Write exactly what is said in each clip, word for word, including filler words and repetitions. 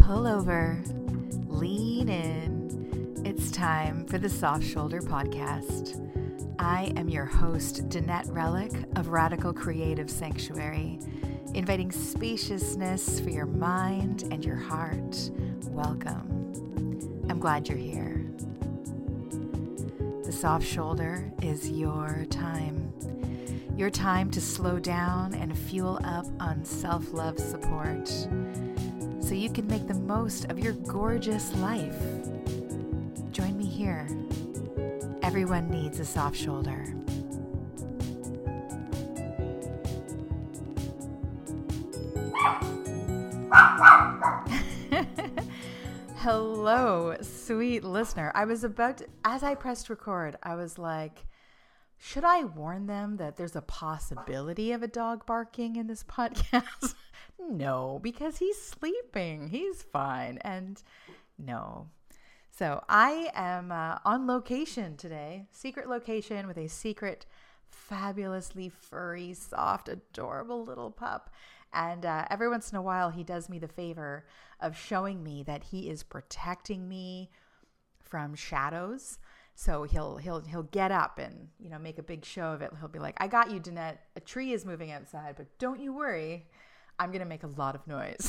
Pull over, lean in. It's time for the Soft Shoulder Podcast. I am your host, Danette Relic of Radical Creative Sanctuary, inviting spaciousness for your mind and your heart. Welcome. I'm glad you're here. The Soft Shoulder is your time. Your time to slow down and fuel up on self-love support so you can make the most of your gorgeous life. Join me here. Everyone needs a soft shoulder. Hello, sweet listener. I was about to, as I pressed record, I was like, should I warn them that there's a possibility of a dog barking in this podcast? No, because he's sleeping. He's fine. And no. So I am uh, on location today, secret location with a secret, fabulously furry, soft, adorable little pup. And uh, every once in a while, he does me the favor of showing me that he is protecting me from shadows. So he'll he'll he'll get up and, you know, make a big show of it. He'll be like, "I got you, Danette. A tree is moving outside, but don't you worry. I'm going to make a lot of noise."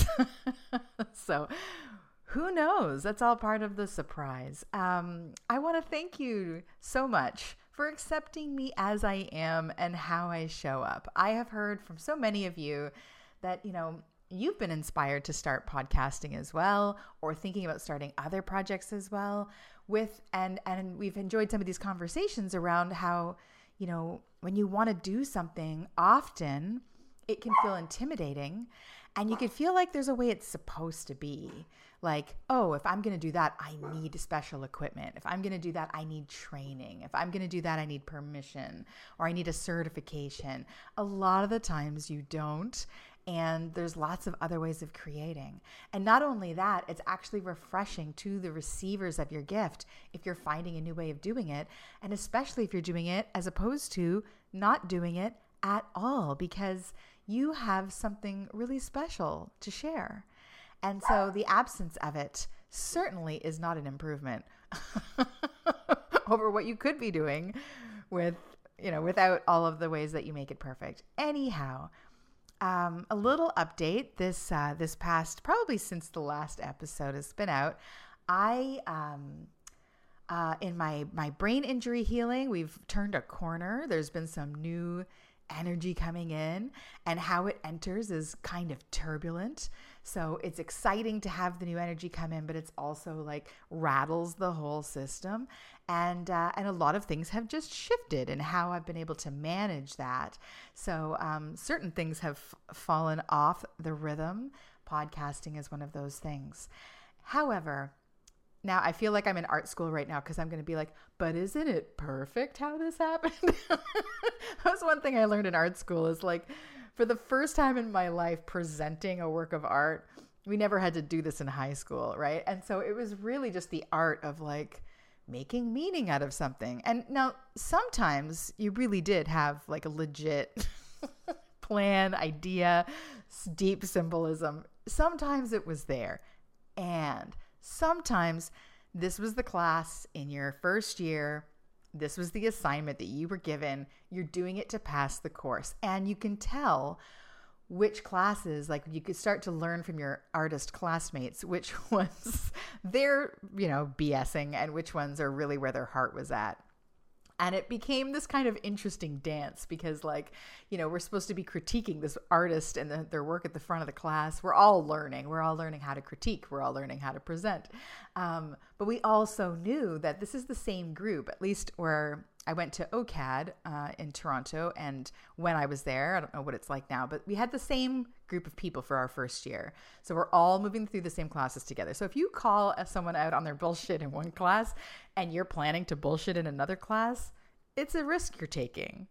So who knows? That's all part of the surprise. Um, I want to thank you so much for accepting me as I am and how I show up. I have heard from so many of you that, you know, you've been inspired to start podcasting as well, or thinking about starting other projects as well with, and, and we've enjoyed some of these conversations around how, you know, when you want to do something often, it can feel intimidating and you can feel like there's a way it's supposed to be. Like, oh, if I'm going to do that, I need special equipment. If I'm going to do that, I need training. If I'm going to do that, I need permission or I need a certification. A lot of the times you don't. And there's lots of other ways of creating. And not only that, it's actually refreshing to the receivers of your gift if you're finding a new way of doing it. And especially if you're doing it as opposed to not doing it at all, because you have something really special to share. And so the absence of it certainly is not an improvement over what you could be doing with, you know, without all of the ways that you make it perfect. Anyhow, Um, a little update this, uh, this past, probably since the last episode has been out, I, um, uh, in my, my brain injury healing, we've turned a corner. There's been some new energy coming in, and how it enters is kind of turbulent. So it's exciting to have the new energy come in, but it's also like rattles the whole system. And, uh, and a lot of things have just shifted in how I've been able to manage that. So, um, certain things have f- fallen off the rhythm. Podcasting is one of those things. However, now I feel like I'm in art school right now because I'm going to be like, but isn't it perfect how this happened? That's one thing I learned in art school is like, for the first time in my life, presenting a work of art, we never had to do this in high school, right? And so it was really just the art of like making meaning out of something. And now sometimes you really did have like a legit plan, idea, deep symbolism. Sometimes it was there. And sometimes this was the class in your first year. This was the assignment that you were given. You're doing it to pass the course. And you can tell which classes, like you could start to learn from your artist classmates, which ones they're, you know, BSing and which ones are really where their heart was at. And it became this kind of interesting dance because, like, you know, we're supposed to be critiquing this artist and the, their work at the front of the class. We're all learning. We're all learning how to critique. We're all learning how to present. Um, but we also knew that this is the same group, at least where I went to O C A D uh, in Toronto. And when I was there, I don't know what it's like now, but we had the same group of people for our first year. So we're all moving through the same classes together. So if you call someone out on their bullshit in one class and you're planning to bullshit in another class, it's a risk you're taking.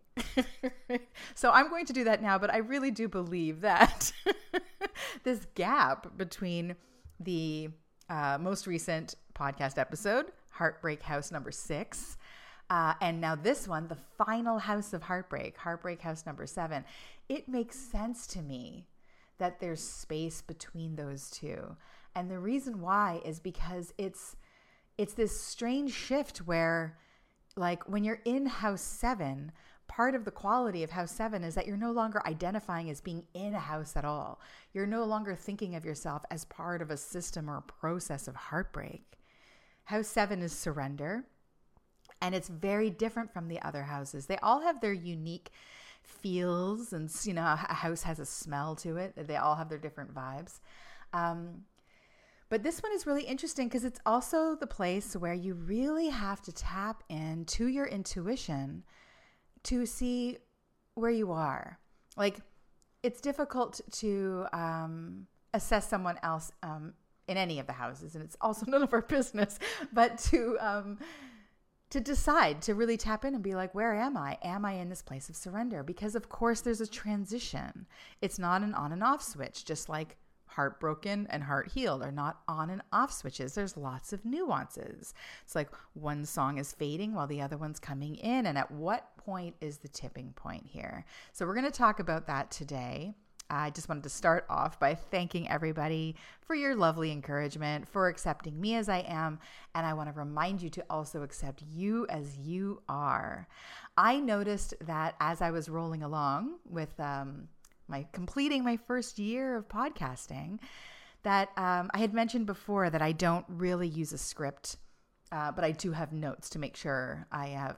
So I'm going to do that now, but I really do believe that this gap between the uh, most recent podcast episode, Heartbreak House number six, Uh, and now this one, the final house of heartbreak, Heartbreak House number seven, it makes sense to me that there's space between those two. And the reason why is because it's it's this strange shift where, like, when you're in house seven, part of the quality of house seven is that you're no longer identifying as being in a house at all. You're no longer thinking of yourself as part of a system or a process of heartbreak. House seven is surrender, and it's very different from the other houses. They all have their unique feels, and, you know, a house has a smell to it. They all have their different vibes. Um, But this one is really interesting because it's also the place where you really have to tap into your intuition to see where you are. Like, it's difficult to um, assess someone else um, in any of the houses, and it's also none of our business, but to um, to decide, to really tap in and be like, where am I? Am I in this place of surrender? Because, of course, there's a transition. It's not an on and off switch, just like heartbroken and heart healed are not on and off switches. There's lots of nuances. It's like one song is fading while the other one's coming in. And at what point is the tipping point here? So we're going to talk about that today. I just wanted to start off by thanking everybody for your lovely encouragement, for accepting me as I am. And I want to remind you to also accept you as you are. I noticed that as I was rolling along with, um, my completing my first year of podcasting, that um, I had mentioned before that I don't really use a script, uh, but I do have notes to make sure I have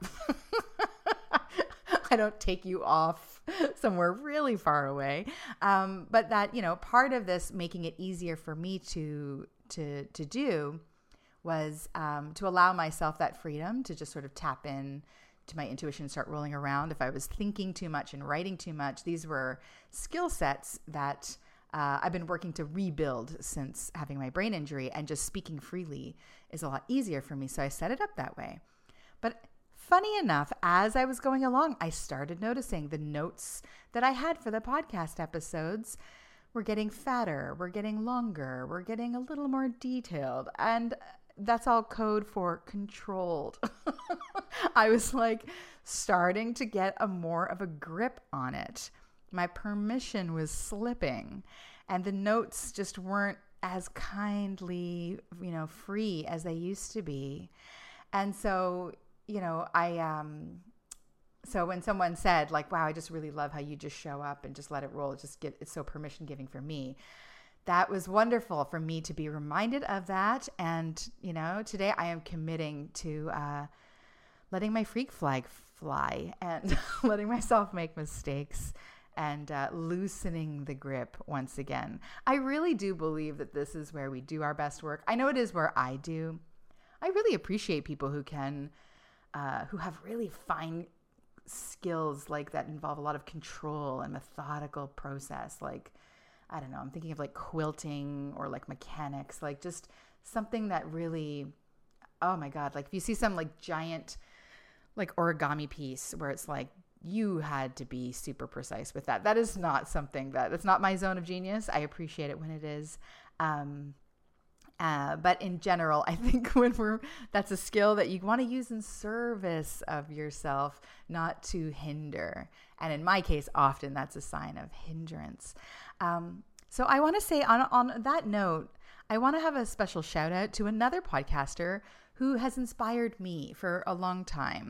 I don't take you off somewhere really far away. Um, but that, you know, part of this making it easier for me to to to do was um, to allow myself that freedom to just sort of tap in to my intuition and start rolling around. If I was thinking too much and writing too much, these were skill sets that uh, I've been working to rebuild since having my brain injury, and just speaking freely is a lot easier for me. So I set it up that way. But funny enough, as I was going along, I started noticing the notes that I had for the podcast episodes were getting fatter, we're getting longer, we're getting a little more detailed. And that's all code for controlled. I was like starting to get a more of a grip on it. My permission was slipping, and the notes just weren't as kindly, you know, free as they used to be. And so, you know, I, um, so when someone said like, wow, I just really love how you just show up and just let it roll. It just get, it's so permission giving for me. That was wonderful for me to be reminded of that. And, you know, today I am committing to uh, letting my freak flag fly and letting myself make mistakes and uh, loosening the grip once again. I really do believe that this is where we do our best work. I know it is where I do. I really appreciate people who can, uh, who have really fine skills like that involve a lot of control and methodical process, like, I don't know, I'm thinking of like quilting or like mechanics, like just something that really, oh my God, like if you see some like giant like origami piece where it's like you had to be super precise with that. That is not something that, that's not my zone of genius. I appreciate it when it is. Um, uh, but in general, I think when we're, that's a skill that you want to use in service of yourself, not to hinder. And in my case, often that's a sign of hindrance. Um, so I want to say on, on that note, I want to have a special shout out to another podcaster who has inspired me for a long time.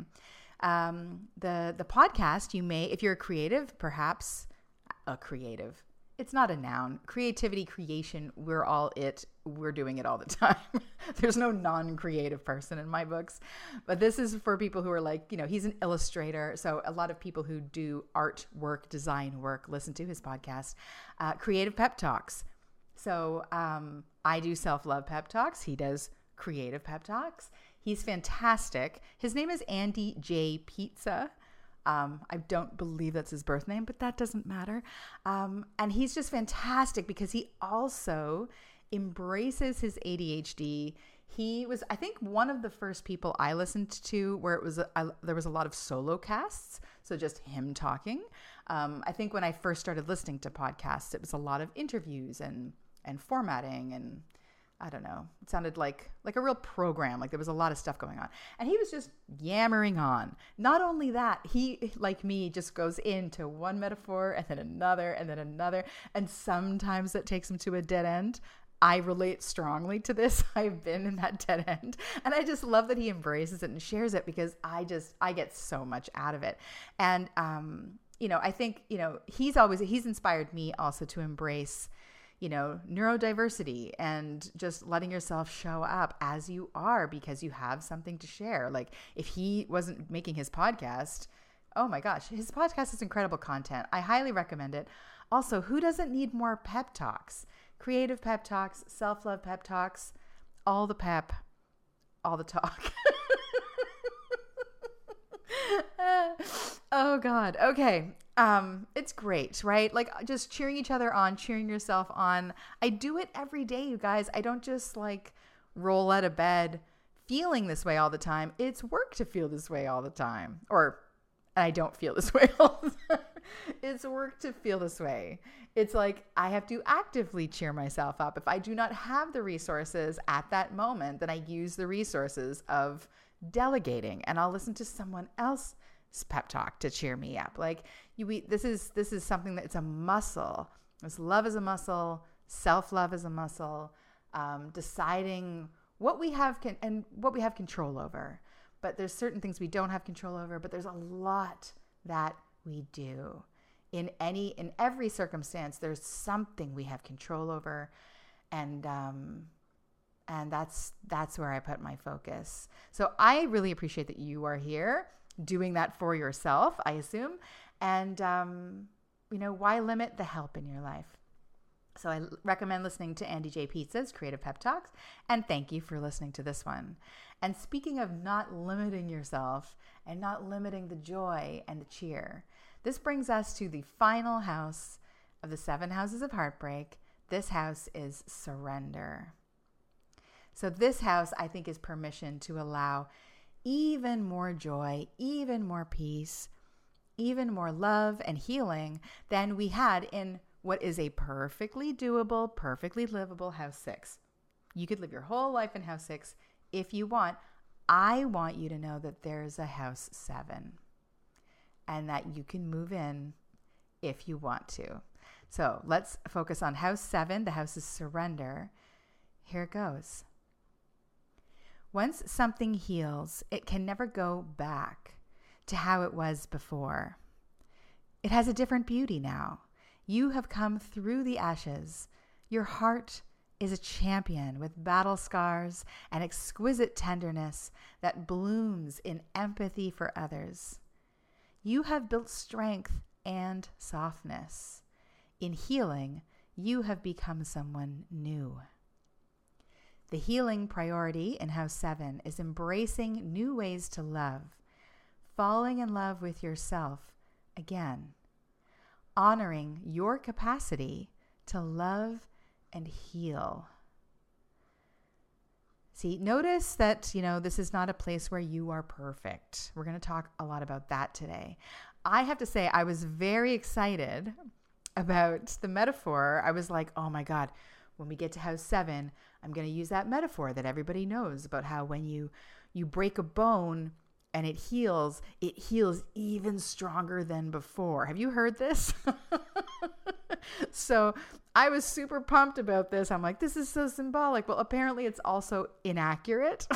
Um, the, the podcast, you may, if you're a creative, perhaps a creative, it's not a noun, creativity, creation, we're all it, we're doing it all the time. There's no non-creative person in my books, but this is for people who are like, you know, he's an illustrator. So a lot of people who do art work, design work, listen to his podcast, uh, Creative Pep Talks. So um, I do self-love pep talks. He does creative pep talks. He's fantastic. His name is Andy J. Pizza. Um, I don't believe that's his birth name, but that doesn't matter. Um, and he's just fantastic because he also embraces his A D H D. He was, I think, one of the first people I listened to where it was, a, I, there was a lot of solo casts. So just him talking. Um, I think when I first started listening to podcasts, it was a lot of interviews and, and formatting and I don't know. It sounded like like a real program. Like there was a lot of stuff going on. And he was just yammering on. Not only that, he, like me, just goes into one metaphor and then another and then another. And sometimes it takes him to a dead end. I relate strongly to this. I've been in that dead end. And I just love that he embraces it and shares it, because I just, I get so much out of it. And, um, you know, I think, you know, he's always, he's inspired me also to embrace, you know, neurodiversity and just letting yourself show up as you are, because you have something to share. Like if he wasn't making his podcast, oh my gosh, his podcast is incredible content. I highly recommend it. Also, who doesn't need more pep talks? Creative pep talks, self-love pep talks, all the pep, all the talk. Oh God. Okay. Um, it's great, right? Like just cheering each other on, cheering yourself on. I do it every day, you guys. I don't just like roll out of bed feeling this way all the time. It's work to feel this way all the time. Or I don't feel this way all the time. It's work to feel this way. It's like I have to actively cheer myself up. If I do not have the resources at that moment, then I use the resources of delegating, and I'll listen to someone else's pep talk to cheer me up. Like you, we, this is this is something that it's a muscle. This love is a muscle. Self-love is a muscle. Um, deciding what we have can, and what we have control over. But there's certain things we don't have control over. But there's a lot that we do. In any, in every circumstance, there's something we have control over, and um, and that's that's where I put my focus. So I really appreciate that you are here doing that for yourself, I assume, and um, you know, why limit the help in your life? So I recommend listening to Andy J. Pizza's Creative Pep Talks, and thank you for listening to this one. And speaking of not limiting yourself and not limiting the joy and the cheer, this brings us to the final house of the seven houses of heartbreak. This house is surrender. So this house, I think, is permission to allow even more joy, even more peace, even more love and healing than we had in what is a perfectly doable, perfectly livable house six. You could live your whole life in house six if you want. I want you to know that there's a house seven, and that you can move in if you want to. So let's focus on house seven. The house is surrender. Here it goes. Once something heals, it can never go back to how it was before. It has a different beauty now. You have come through the ashes. Your heart is a champion with battle scars and exquisite tenderness that blooms in empathy for others. You have built strength and softness. In healing, you have become someone new. The healing priority in House seven is embracing new ways to love, falling in love with yourself again, honoring your capacity to love and heal. See, notice that, you know, this is not a place where you are perfect. We're going to talk a lot about that today. I have to say, I was very excited about the metaphor. I was like, oh my God, when we get to house seven, I'm going to use that metaphor that everybody knows about how when you, you break a bone and it heals, it heals even stronger than before. Have you heard this? So I was super pumped about this. I'm like, this is so symbolic. Well, apparently it's also inaccurate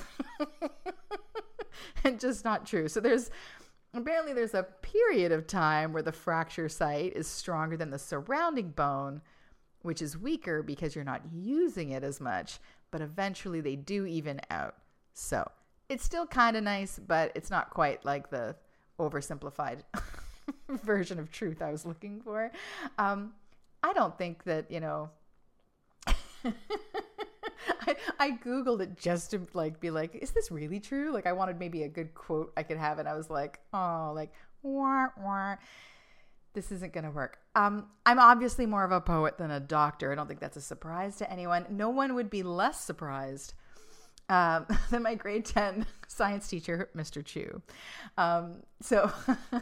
and just not true. So there's apparently there's a period of time where the fracture site is stronger than the surrounding bone, which is weaker because you're not using it as much, but eventually they do even out. So it's still kind of nice, but it's not quite like the oversimplified version of truth I was looking for. Um, I don't think that, you know, I, I Googled it just to like be like, is this really true? Like I wanted maybe a good quote I could have. And I was like, oh, like, wah, wah. This isn't going to work. Um, I'm obviously more of a poet than a doctor. I don't think that's a surprise to anyone. No one would be less surprised um, than my grade ten science teacher, Mister Chu. Um, so,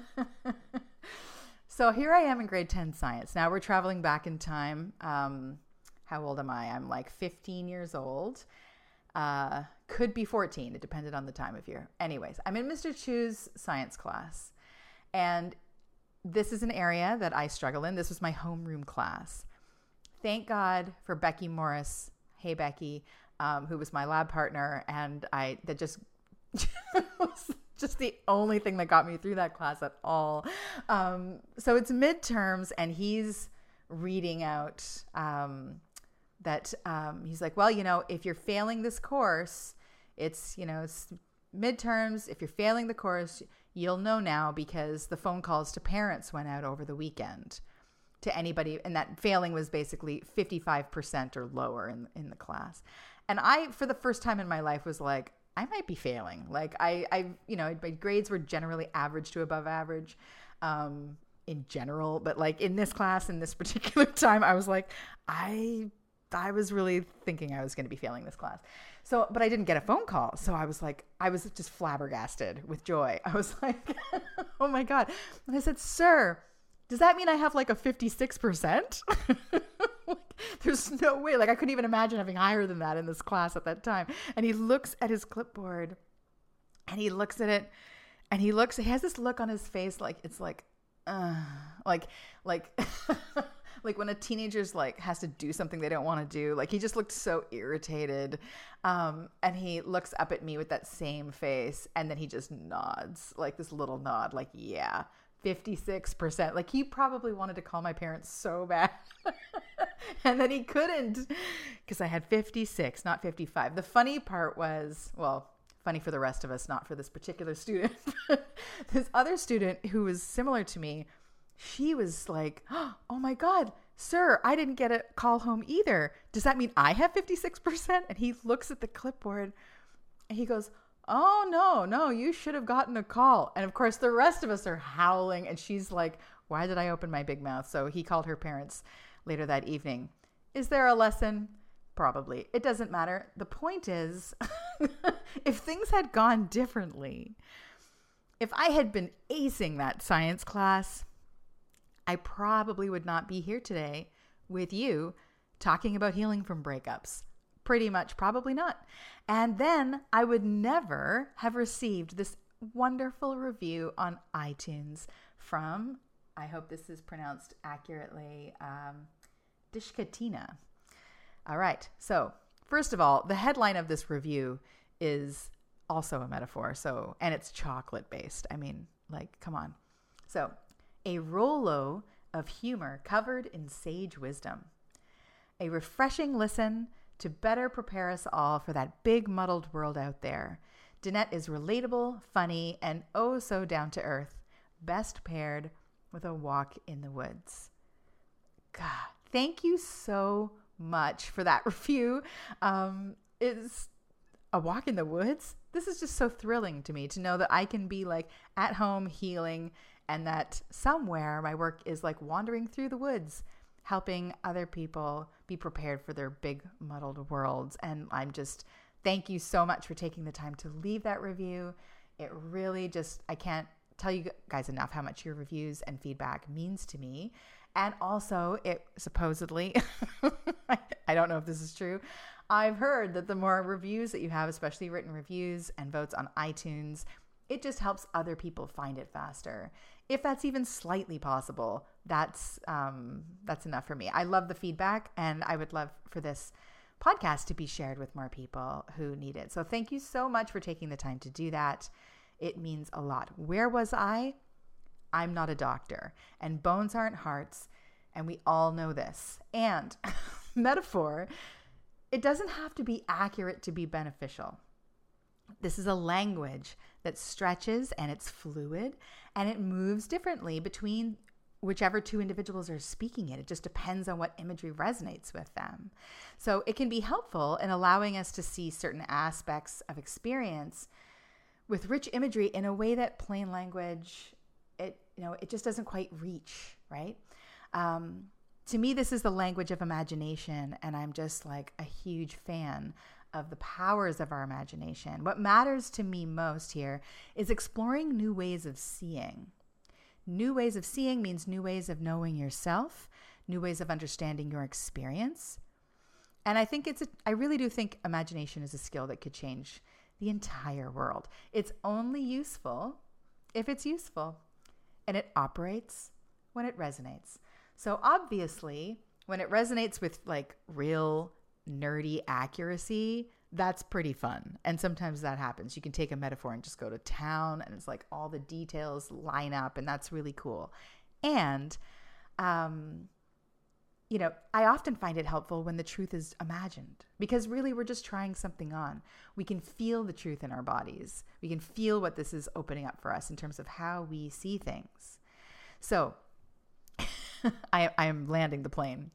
so here I am in grade ten science. Now we're traveling back in time. Um, how old am I? I'm like fifteen years old. Uh, could be fourteen. It depended on the time of year. Anyways, I'm in Mister Chu's science class. And this is an area that I struggle in. This was my homeroom class. Thank God for Becky Morris hey, Becky, um, who was my lab partner. And I, that just was just the only thing that got me through that class at all. Um, so it's midterms and he's reading out um, that um, he's like, well, you know, if you're failing this course, it's, you know, it's midterms. If you're failing the course, you'll know now because the phone calls to parents went out over the weekend to anybody. And that failing was basically fifty-five percent or lower in, in the class. And I, for the first time in my life, was like, I might be failing. Like I, I, you know, my grades were generally average to above average um, in general. But like in this class, in this particular time, I was like, I, I was really thinking I was going to be failing this class. So, but I didn't get a phone call. So I was like, I was just flabbergasted with joy. I was like, oh my God. And I said, sir, does that mean I have like a fifty-six percent? Like, there's no way. Like I couldn't even imagine having higher than that in this class at that time. And he looks at his clipboard and he looks at it and he looks, he has this look on his face. Like, it's like, uh, like, like, like when a teenager's like has to do something they don't want to do. Like he just looked so irritated. Um, and he looks up at me with that same face. And then he just nods, like this little nod, like, yeah, fifty-six percent. Like he probably wanted to call my parents so bad. And then he couldn't because I had fifty-six, not fifty-five. The funny part was, well, funny for the rest of us, not for this particular student. This other student who was similar to me, she was like, oh my God, sir, I didn't get a call home either. Does that mean I have fifty-six percent? And he looks at the clipboard and he goes, oh, no, no, you should have gotten a call. And of course, the rest of us are howling. And she's like, why did I open my big mouth? So he called her parents later that evening. Is there a lesson? Probably. It doesn't matter. The point is, if things had gone differently, if I had been acing that science class, I probably would not be here today with you talking about healing from breakups. Pretty much probably not. And then I would never have received this wonderful review on iTunes from, I hope this is pronounced accurately, um, Dishkatina. All right. So first of all, the headline of this review is also a metaphor. So, and it's chocolate based. I mean, like, come on. So a Rolo of humor covered in sage wisdom, a refreshing listen to better prepare us all for that big muddled world out there. Danette is relatable, funny, and oh so down to earth, best paired with a walk in the woods. God, thank you so much for that review. Um, it's a walk in the woods. This is just so thrilling to me to know that I can be like at home healing and that somewhere my work is like wandering through the woods, helping other people be prepared for their big muddled worlds. And I'm just, thank you so much for taking the time to leave that review. It really just, I can't tell you guys enough how much your reviews and feedback means to me. And also it supposedly, I don't know if this is true, I've heard that the more reviews that you have, especially written reviews and votes on iTunes, it just helps other people find it faster. If that's even slightly possible, that's um, that's enough for me. I love the feedback, and I would love for this podcast to be shared with more people who need it. So thank you so much for taking the time to do that. It means a lot. Where was I? I'm not a doctor, and bones aren't hearts, and we all know this. And metaphor, it doesn't have to be accurate to be beneficial. This is a language that stretches and it's fluid and it moves differently between whichever two individuals are speaking it. It just depends on what imagery resonates with them. So it can be helpful in allowing us to see certain aspects of experience with rich imagery in a way that plain language, it, you know, it just doesn't quite reach, right? Um, to me, this is the language of imagination, and I'm just like a huge fan of the powers of our imagination. What matters to me most here is exploring new ways of seeing. New ways of seeing means new ways of knowing yourself, new ways of understanding your experience. And I think it's, a, I really do think imagination is a skill that could change the entire world. It's only useful if it's useful, and it operates when it resonates. So obviously, when it resonates with like real nerdy accuracy, that's pretty fun. And sometimes that happens. You can take a metaphor and just go to town, and it's like all the details line up, and that's really cool. And, um, you know, I often find it helpful when the truth is imagined, because really we're just trying something on. We can feel the truth in our bodies. We can feel what this is opening up for us in terms of how we see things. So I, I am landing the plane.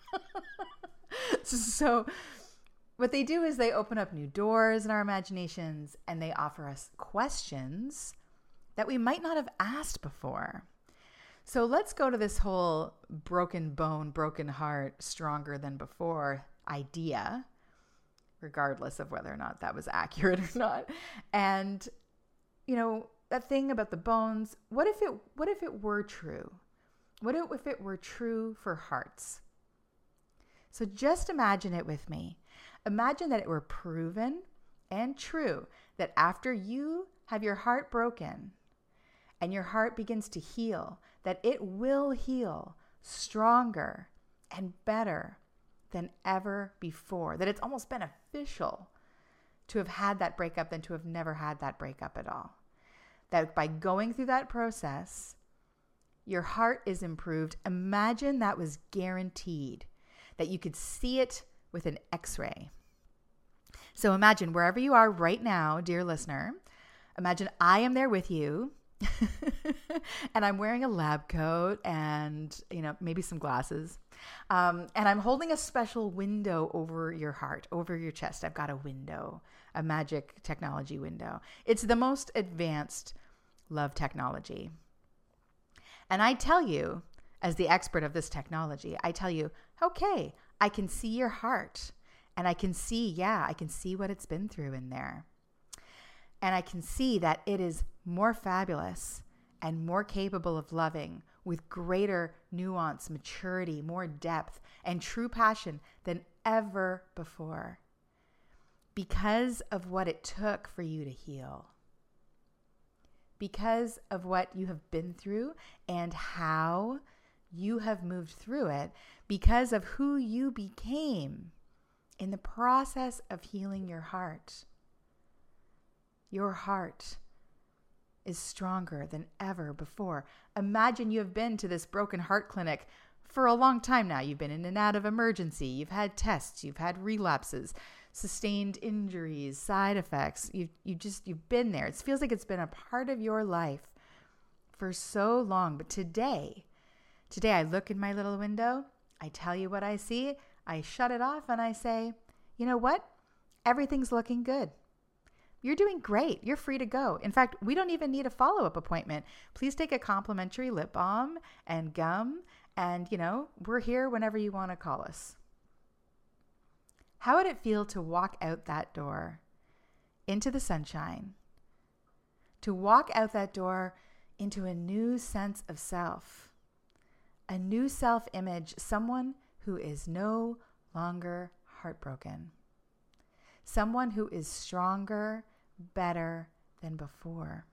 So what they do is they open up new doors in our imaginations, and they offer us questions that we might not have asked before. So let's go to this whole broken bone, broken heart, stronger than before idea, regardless of whether or not that was accurate or not. And, you know, that thing about the bones, what if it, what if it were true? What if it were true for hearts? So just imagine it with me. Imagine that it were proven and true that after you have your heart broken and your heart begins to heal, that it will heal stronger and better than ever before. That it's almost beneficial to have had that breakup than to have never had that breakup at all. That by going through that process, your heart is improved. Imagine that was guaranteed, that you could see it with an X-ray. So imagine wherever you are right now, dear listener, imagine I am there with you and I'm wearing a lab coat and, you know, maybe some glasses. Um, and I'm holding a special window over your heart, over your chest. I've got a window, a magic technology window. It's the most advanced love technology. And I tell you, as the expert of this technology, I tell you, okay, I can see your heart, and I can see, yeah, I can see what it's been through in there. And I can see that it is more fabulous and more capable of loving with greater nuance, maturity, more depth, and true passion than ever before, because of what it took for you to heal. Because of what you have been through and how you have moved through it, because of who you became in the process of healing your heart. Your heart is stronger than ever before. Imagine you have been to this broken heart clinic for a long time now. You've been in and out of emergency. You've had tests. You've had relapses, sustained injuries, side effects. You you just you've been there. It feels like it's been a part of your life for so long. But today, today I look in my little window. I tell you what I see. I shut it off and I say, you know what? Everything's looking good. You're doing great. You're free to go. In fact, we don't even need a follow-up appointment. Please take a complimentary lip balm and gum, and, you know, we're here whenever you want to call us. How would it feel to walk out that door into the sunshine, to walk out that door into a new sense of self, a new self-image, someone who is no longer heartbroken, someone who is stronger, better than before?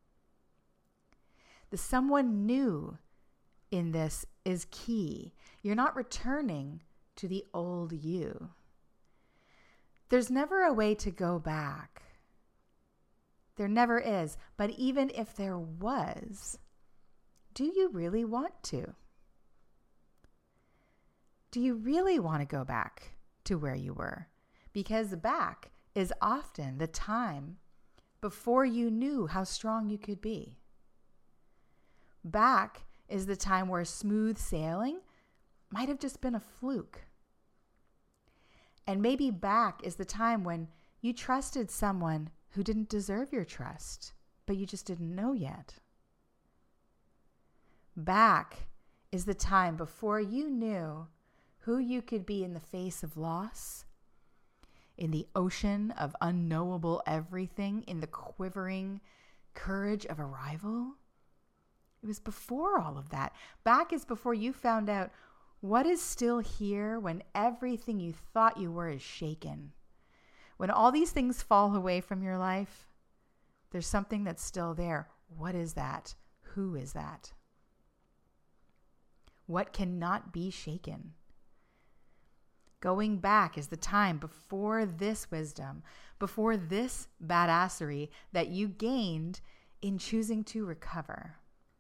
The someone new in this is key. You're not returning to the old you. There's never a way to go back. There never is. But even if there was, do you really want to? Do you really want to go back to where you were? Because back is often the time before you knew how strong you could be. Back is the time where smooth sailing might have just been a fluke. And maybe back is the time when you trusted someone who didn't deserve your trust, but you just didn't know yet. Back is the time before you knew who you could be in the face of loss, in the ocean of unknowable everything, in the quivering courage of arrival. It was before all of that. Back is before you found out what is still here when everything you thought you were is shaken. When all these things fall away from your life, there's something that's still there. What is that? Who is that? What cannot be shaken? Going back is the time before this wisdom, before this badassery that you gained in choosing to recover.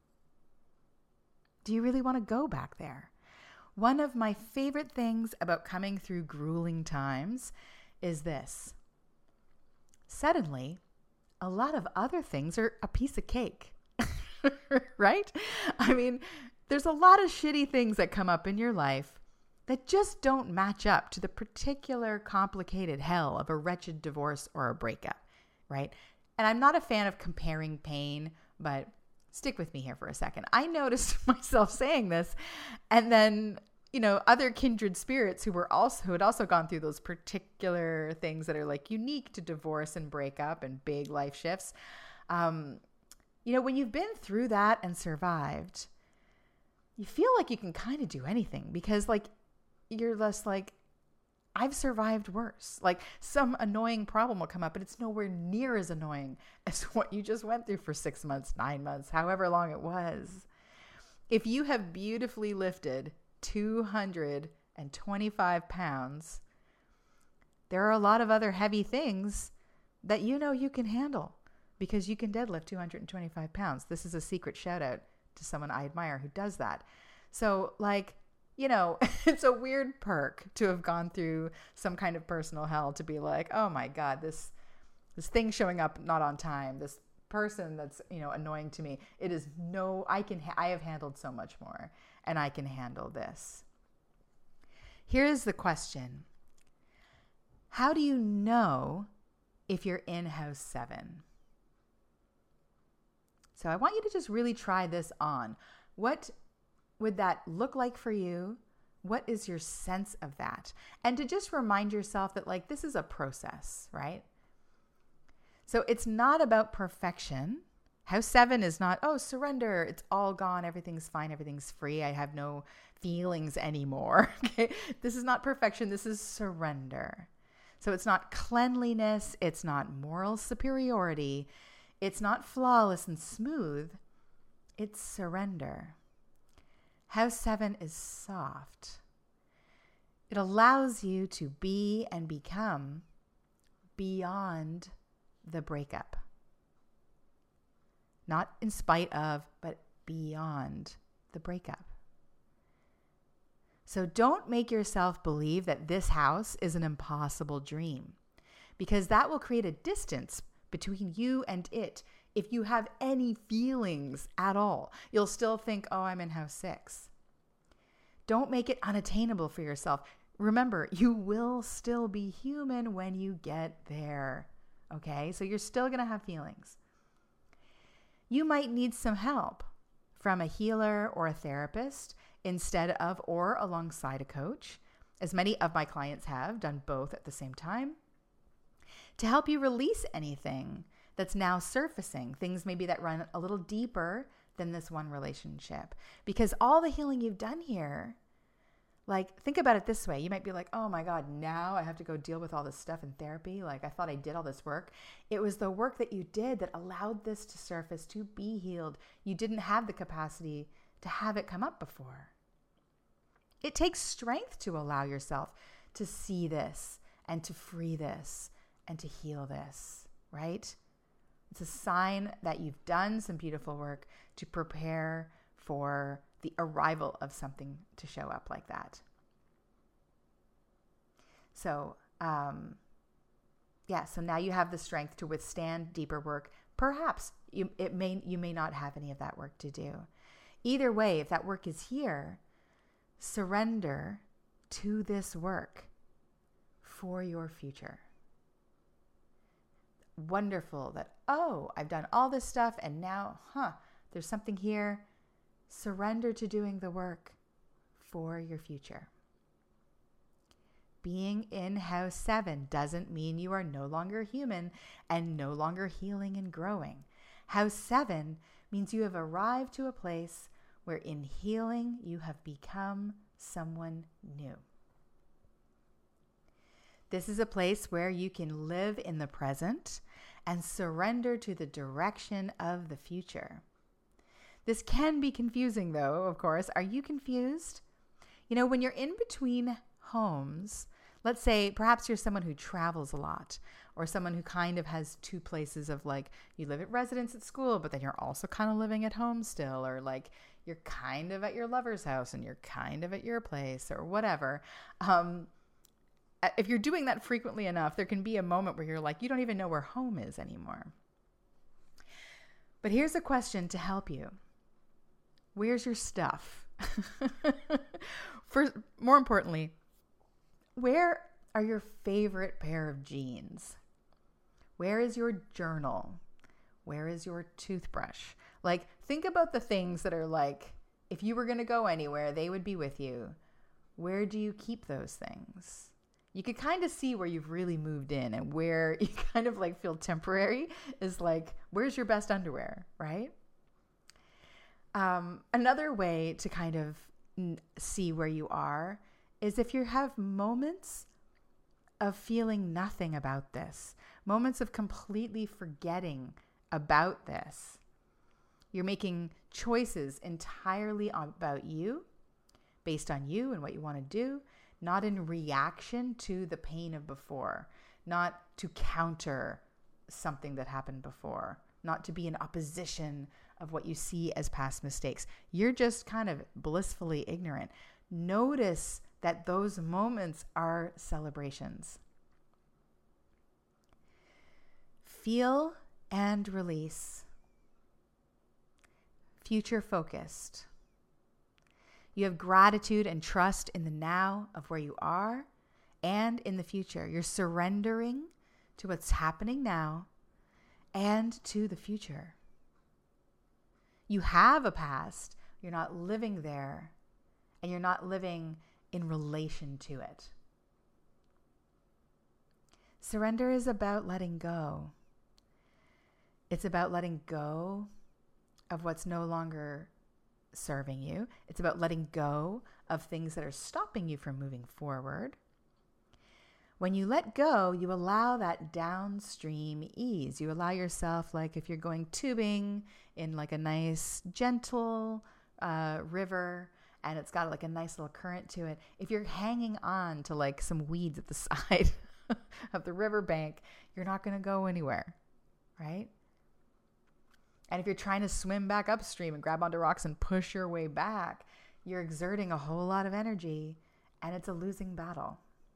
Do you really want to go back there? One of my favorite things about coming through grueling times is this. Suddenly, a lot of other things are a piece of cake, right? I mean, there's a lot of shitty things that come up in your life that just don't match up to the particular complicated hell of a wretched divorce or a breakup, right? And I'm not a fan of comparing pain, but stick with me here for a second. I noticed myself saying this, and then, you know, other kindred spirits who were also, who had also gone through those particular things that are like unique to divorce and breakup and big life shifts. Um, you know, when you've been through that and survived, you feel like you can kind of do anything because like, you're less like, I've survived worse. Like some annoying problem will come up, but it's nowhere near as annoying as what you just went through for six months, nine months, however long it was. If you have beautifully lifted two hundred twenty-five pounds, there are a lot of other heavy things that you know you can handle because you can deadlift two hundred twenty-five pounds. This is a secret shout out to someone I admire who does that. So like, you know, it's a weird perk to have gone through some kind of personal hell to be like, oh my God, this this thing showing up not on time, this person that's, you know, annoying to me. It is no, I can, ha- I have handled so much more and I can handle this. Here's the question. How do you know if you're in house seven? So I want you to just really try this on. What would that look like for you? What is your sense of that? And to just remind yourself that like, this is a process, right? So it's not about perfection. House seven is not, oh, surrender. It's all gone. Everything's fine. Everything's free. I have no feelings anymore. Okay. This is not perfection. This is surrender. So it's not cleanliness. It's not moral superiority. It's not flawless and smooth. It's surrender. House seven is soft. It allows you to be and become beyond the breakup. Not in spite of, but beyond the breakup. So don't make yourself believe that this house is an impossible dream, because that will create a distance between you and it. If you have any feelings at all, you'll still think, oh, I'm in house six. Don't make it unattainable for yourself. Remember, you will still be human when you get there. Okay? So you're still going to have feelings. You might need some help from a healer or a therapist instead of or alongside a coach, as many of my clients have done both at the same time, to help you release anything that's now surfacing, things maybe that run a little deeper than this one relationship. Because all the healing you've done here, like, think about it this way. You might be like, oh my God, now I have to go deal with all this stuff in therapy. Like, I thought I did all this work. It was the work that you did that allowed this to surface, to be healed. You didn't have the capacity to have it come up before. It takes strength to allow yourself to see this and to free this and to heal this, right? It's a sign that you've done some beautiful work to prepare for the arrival of something to show up like that. So, um, yeah, so now you have the strength to withstand deeper work. Perhaps you, it may, you may not have any of that work to do. Either way, if that work is here, surrender to this work for your future. Wonderful that, oh, I've done all this stuff and now, huh, there's something here. Surrender to doing the work for your future. Being in house seven doesn't mean you are no longer human and no longer healing and growing. House seven means you have arrived to a place where in healing you have become someone new. This is a place where you can live in the present and surrender to the direction of the future. This can be confusing though, of course. Are you confused? You know, when you're in between homes, let's say perhaps you're someone who travels a lot, or someone who kind of has two places of like, you live at residence at school, but then you're also kind of living at home still, or like you're kind of at your lover's house and you're kind of at your place or whatever. Um, if you're doing that frequently enough, there can be a moment where you're like, you don't even know where home is anymore. But here's a question to help you. Where's your stuff? For, more importantly, where are your favorite pair of jeans? Where is your journal? Where is your toothbrush? Like, think about the things that are like, if you were going to go anywhere, they would be with you. Where do you keep those things? You could kind of see where you've really moved in, and where you kind of like feel temporary is like, where's your best underwear, right? Um, another way to kind of see where you are is if you have moments of feeling nothing about this, moments of completely forgetting about this. You're making choices entirely about you, based on you and what you want to do, not in reaction to the pain of before, not to counter something that happened before, not to be in opposition of what you see as past mistakes. You're just kind of blissfully ignorant. Notice that those moments are celebrations. Feel and release. Future focused. You have gratitude and trust in the now of where you are and in the future. You're surrendering to what's happening now and to the future. You have a past. You're not living there, and you're not living in relation to it. Surrender is about letting go. It's about letting go of what's no longer serving you. It's about letting go of things that are stopping you from moving forward. When you let go, you allow that downstream ease. You allow yourself, like if you're going tubing in like a nice, gentle uh, river, and it's got like a nice little current to it. If you're hanging on to like some weeds at the side of the riverbank, you're not going to go anywhere, right? And if you're trying to swim back upstream and grab onto rocks and push your way back, you're exerting a whole lot of energy, and it's a losing battle.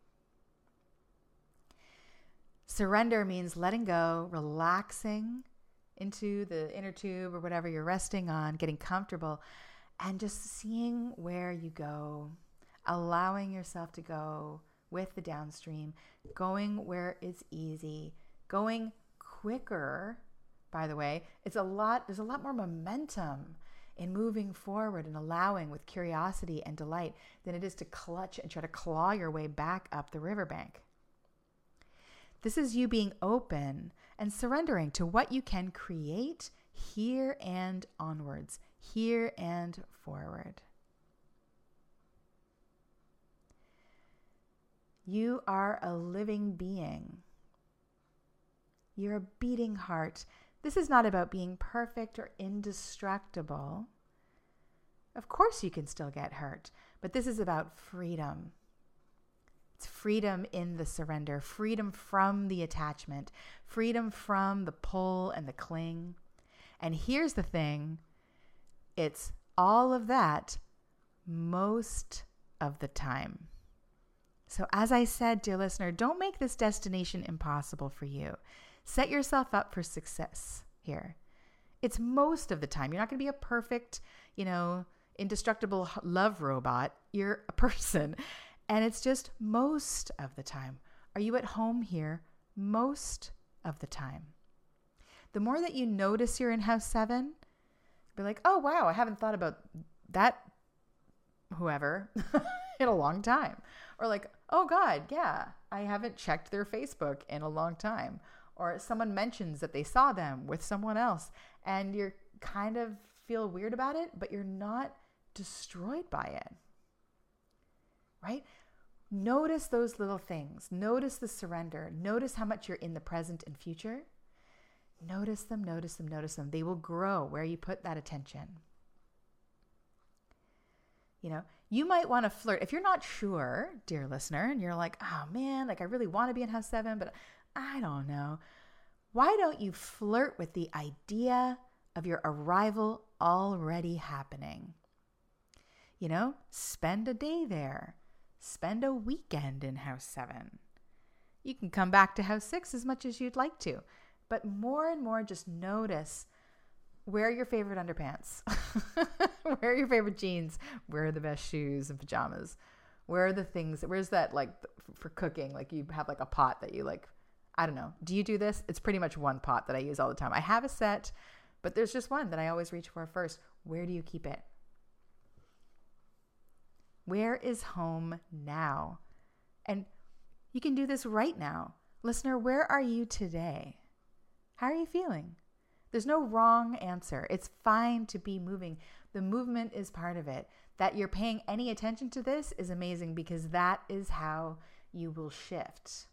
Surrender means letting go, relaxing into the inner tube or whatever you're resting on, getting comfortable, and just seeing where you go, allowing yourself to go with the downstream, going where it's easy, going quicker. By the way, it's a lot, there's a lot more momentum in moving forward and allowing with curiosity and delight than it is to clutch and try to claw your way back up the riverbank. This is you being open and surrendering to what you can create here and onwards, here and forward. You are a living being. You're a beating heart. This is not about being perfect or indestructible. Of course you can still get hurt, but this is about freedom. It's freedom in the surrender, freedom from the attachment, freedom from the pull and the cling. And here's the thing, it's all of that most of the time. So as I said, dear listener, don't make this destination impossible for you. Set yourself up for success here. It's most of the time. You're not going to be a perfect, you know, indestructible love robot. You're a person. And it's just most of the time. Are you at home here most of the time? The more that you notice you're in house seven, be like, oh, wow, I haven't thought about that whoever in a long time. Or like, oh, God, yeah, I haven't checked their Facebook in a long time. Or someone mentions that they saw them with someone else and you're kind of feel weird about it, but you're not destroyed by it. Right? Notice those little things. Notice the surrender. Notice how much you're in the present and future. Notice them, notice them, notice them. They will grow where you put that attention. You know, you might want to flirt. If you're not sure, dear listener, and you're like, oh man, like I really want to be in house seven, but I don't know. Why don't you flirt with the idea of your arrival already happening? You know, spend a day there. Spend a weekend in house seven. You can come back to house six as much as you'd like to, but more and more just notice, wear your favorite underpants, wear your favorite jeans, wear the best shoes and pajamas, where are the things, where's that like for cooking, like you have like a pot that you like, I don't know. Do you do this? It's pretty much one pot that I use all the time. I have a set, but there's just one that I always reach for first. Where do you keep it? Where is home now? And you can do this right now. Listener, where are you today? How are you feeling? There's no wrong answer. It's fine to be moving. The movement is part of it. That you're paying any attention to this is amazing because that is how you will shift.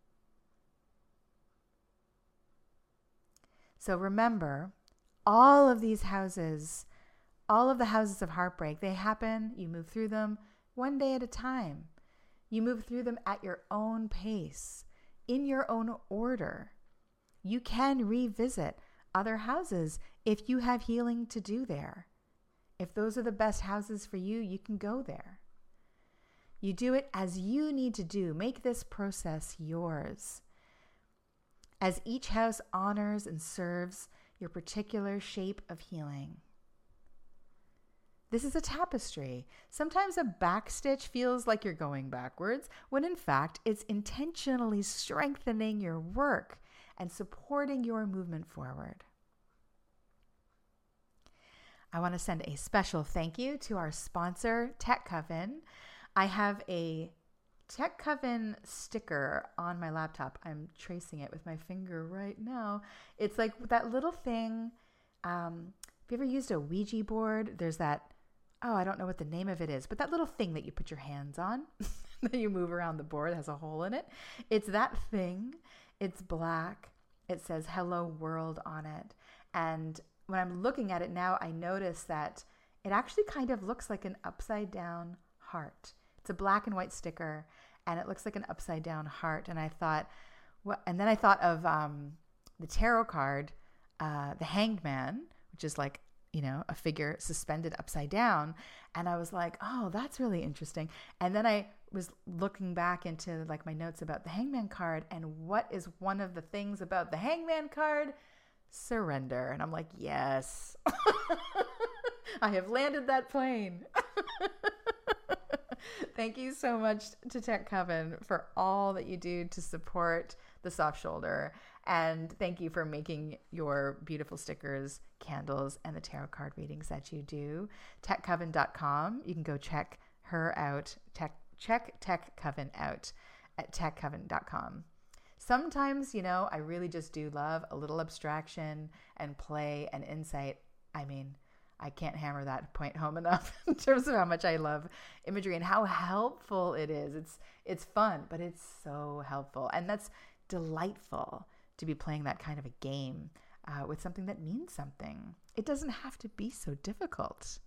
So remember, all of these houses, all of the houses of heartbreak, they happen, you move through them one day at a time. You move through them at your own pace, in your own order. You can revisit other houses if you have healing to do there. If those are the best houses for you, you can go there. You do it as you need to do. Make this process yours. As each house honors and serves your particular shape of healing. This is a tapestry. Sometimes a backstitch feels like you're going backwards, when in fact it's intentionally strengthening your work and supporting your movement forward. I want to send a special thank you to our sponsor, Tech Coven. I have a Tech Coven sticker on my laptop. I'm tracing it with my finger right now. It's like that little thing. Um, have you ever used a Ouija board? There's that, oh, I don't know what the name of it is, but that little thing that you put your hands on, that you move around the board, it has a hole in it. It's that thing. It's black. It says Hello World on it. And when I'm looking at it now, I notice that it actually kind of looks like an upside down heart. It's a black and white sticker, and it looks like an upside down heart. And I thought, what? And then I thought of um, the tarot card, uh, the Hanged Man, which is like, you know, a figure suspended upside down. And I was like, oh, that's really interesting. And then I was looking back into like my notes about the Hangman card, and what is one of the things about the Hangman card? Surrender. And I'm like, yes, I have landed that plane. Thank you so much to Tech Coven for all that you do to support the soft shoulder. And thank you for making your beautiful stickers, candles, and the tarot card readings that you do. tech coven dot com. You can go check her out. Tech, check Tech Coven out at tech coven dot com. Sometimes, you know, I really just do love a little abstraction and play and insight. I mean, I can't hammer that point home enough in terms of how much I love imagery and how helpful it is. It's it's fun, but it's so helpful. And that's delightful to be playing that kind of a game uh, with something that means something. It doesn't have to be so difficult.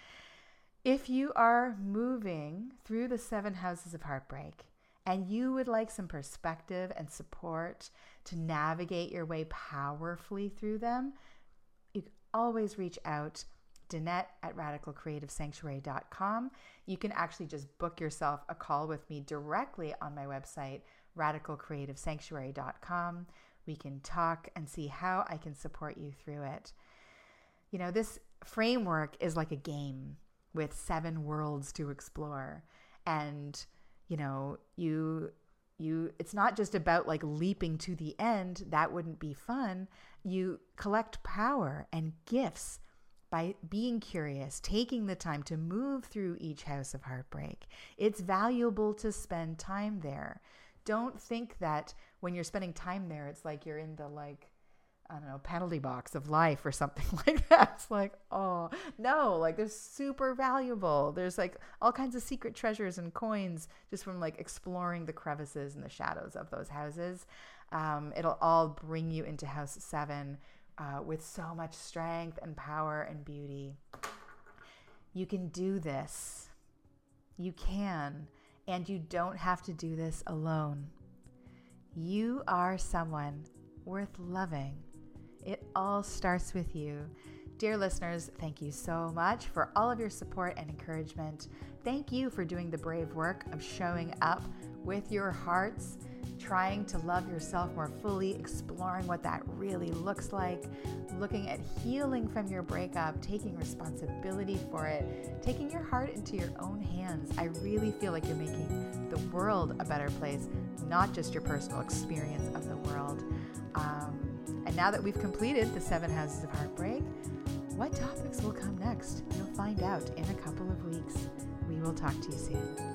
If you are moving through the seven houses of heartbreak and you would like some perspective and support to navigate your way powerfully through them, you can always reach out. Danette at radical creative sanctuary dot com. You can actually just book yourself a call with me directly on my website, radical creative sanctuary dot com. We can talk and see how I can support you through it. You know, this framework is like a game with seven worlds to explore. And, you know, you you it's not just about like leaping to the end. That wouldn't be fun. You collect power and gifts by being curious, taking the time to move through each house of heartbreak. It's valuable to spend time there. Don't think that when you're spending time there, it's like you're in the like, I don't know, penalty box of life or something like that. It's like, oh, no, like they're super valuable. There's like all kinds of secret treasures and coins just from like exploring the crevices and the shadows of those houses. Um, it'll all bring you into house seven, Uh, with so much strength and power and beauty. You can do this. You can, and you don't have to do this alone. You are someone worth loving. It all starts with you. Dear listeners, thank you so much for all of your support and encouragement. Thank you for doing the brave work of showing up with your hearts, trying to love yourself more fully, exploring what that really looks like, looking at healing from your breakup, taking responsibility for it, taking your heart into your own hands. I really feel like you're making the world a better place, not just your personal experience of the world. Um, and now that we've completed the seven houses of heartbreak, what topics will come next? You'll find out in a couple of weeks. We will talk to you soon.